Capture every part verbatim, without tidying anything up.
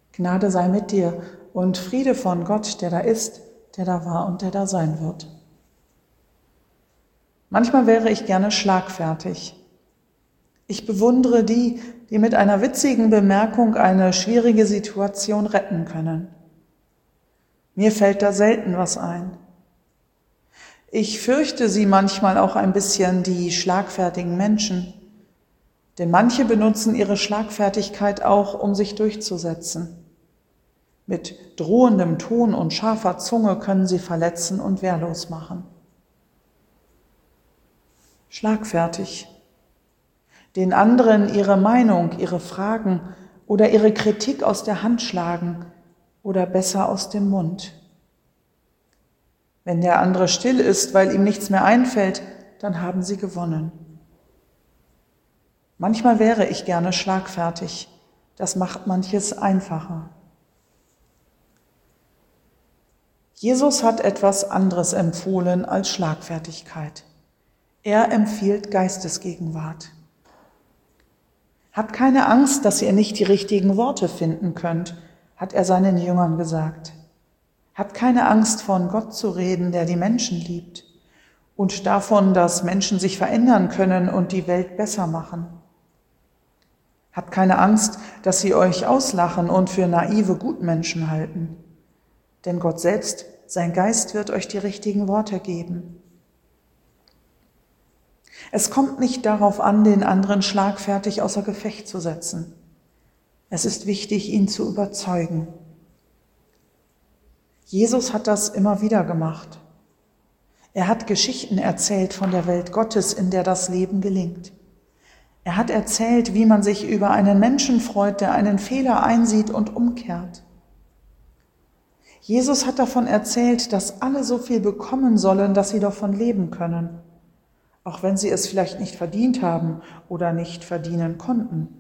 Gnade sei mit dir und Friede von Gott, der da ist, der da war und der da sein wird. Manchmal wäre ich gerne schlagfertig. Ich bewundere die, die mit einer witzigen Bemerkung eine schwierige Situation retten können. Mir fällt da selten was ein. Ich fürchte sie manchmal auch ein bisschen, die schlagfertigen Menschen, denn manche benutzen ihre Schlagfertigkeit auch, um sich durchzusetzen. Mit drohendem Ton und scharfer Zunge können sie verletzen und wehrlos machen. Schlagfertig. Den anderen ihre Meinung, ihre Fragen oder ihre Kritik aus der Hand schlagen oder besser aus dem Mund. Wenn der andere still ist, weil ihm nichts mehr einfällt, dann haben sie gewonnen. Manchmal wäre ich gerne schlagfertig. Das macht manches einfacher. Jesus hat etwas anderes empfohlen als Schlagfertigkeit. Er empfiehlt Geistesgegenwart. Habt keine Angst, dass ihr nicht die richtigen Worte finden könnt, hat er seinen Jüngern gesagt. Habt keine Angst, von Gott zu reden, der die Menschen liebt, und davon, dass Menschen sich verändern können und die Welt besser machen. Habt keine Angst, dass sie euch auslachen und für naive Gutmenschen halten. Denn Gott selbst, sein Geist, wird euch die richtigen Worte geben. Es kommt nicht darauf an, den anderen schlagfertig außer Gefecht zu setzen. Es ist wichtig, ihn zu überzeugen. Jesus hat das immer wieder gemacht. Er hat Geschichten erzählt von der Welt Gottes, in der das Leben gelingt. Er hat erzählt, wie man sich über einen Menschen freut, der einen Fehler einsieht und umkehrt. Jesus hat davon erzählt, dass alle so viel bekommen sollen, dass sie davon leben können, auch wenn sie es vielleicht nicht verdient haben oder nicht verdienen konnten.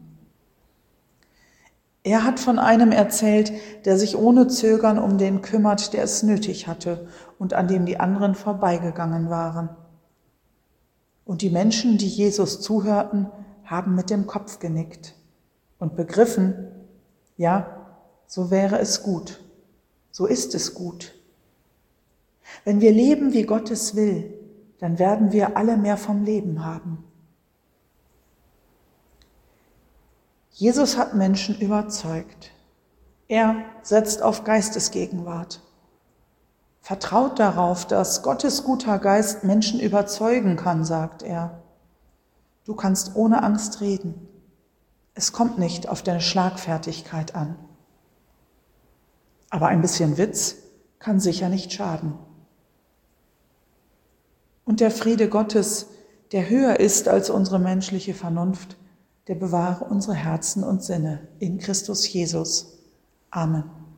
Er hat von einem erzählt, der sich ohne Zögern um den kümmert, der es nötig hatte und an dem die anderen vorbeigegangen waren. Und die Menschen, die Jesus zuhörten, haben mit dem Kopf genickt und begriffen, ja, so wäre es gut, so ist es gut. Wenn wir leben, wie Gott es will, dann werden wir alle mehr vom Leben haben. Jesus hat Menschen überzeugt. Er setzt auf Geistesgegenwart. Vertraut darauf, dass Gottes guter Geist Menschen überzeugen kann, sagt er. Du kannst ohne Angst reden. Es kommt nicht auf deine Schlagfertigkeit an. Aber ein bisschen Witz kann sicher nicht schaden. Und der Friede Gottes, der höher ist als unsere menschliche Vernunft, der bewahre unsere Herzen und Sinne in Christus Jesus. Amen.